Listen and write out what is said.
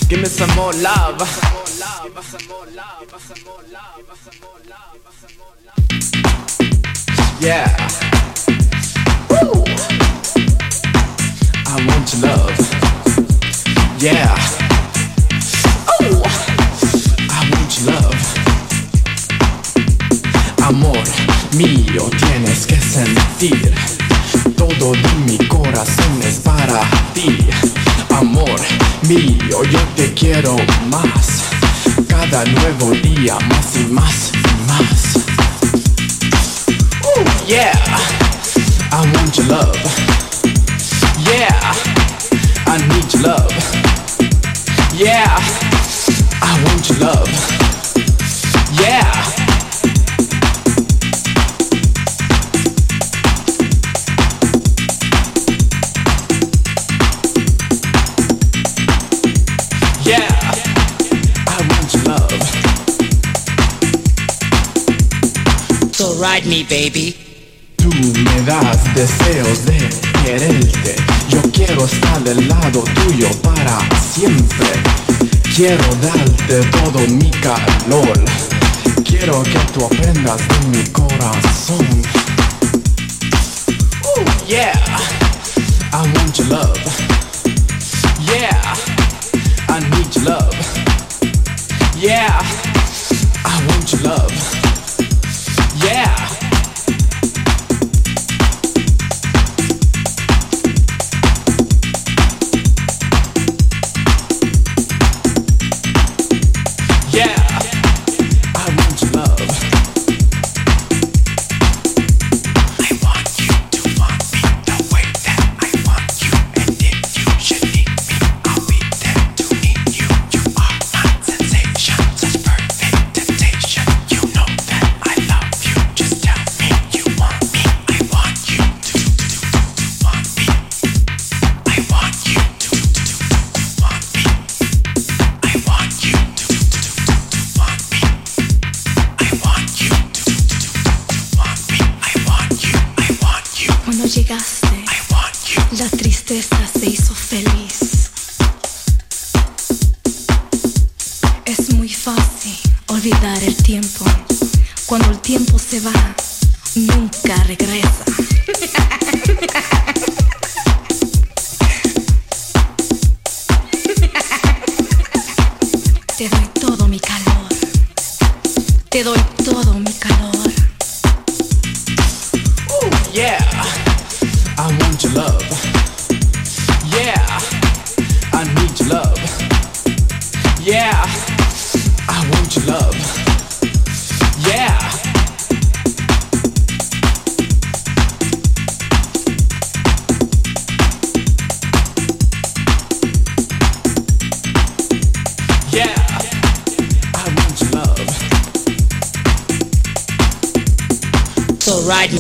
Give me some more love. Yeah. Woo. I want your love. Yeah. Oh. I want your love. Amor mío, tienes que sentir. Todo de mi corazón es para ti. Amor mío, yo te quiero más. Cada nuevo día más y más y más. Ooh, yeah, I want your love. Yeah, I need your love. Yeah, I want your love. Yeah. So ride me, baby. Tú me das deseos de quererte. Yo quiero estar del lado tuyo para siempre. Quiero darte todo mi calor. Quiero que tú aprendas de mi corazón. Ooh, yeah, I want your love. Yeah, I need your love. Yeah, I want your love. Yeah. Yeah. I want your love. I want you to want me the way that I want you. And if you should need me, I'll be there to meet you. You are my sensation, such perfect temptation. You know that I love you. Just tell me you want me. I want you to want me. I want you to want me. I want you to want me. I want you to want me. I want you. I want you. Cuando llegaste, I want you. la tristeza se hizo feliz. Es muy fácil olvidar el tiempo. Cuando el tiempo se va, nunca regresa. Te doy todo mi calor. Te doy todo mi calor. Ooh, yeah, I want your love. Yeah, I need your love. Yeah, I want your love. Yeah. Yeah, I want your love. So ride me.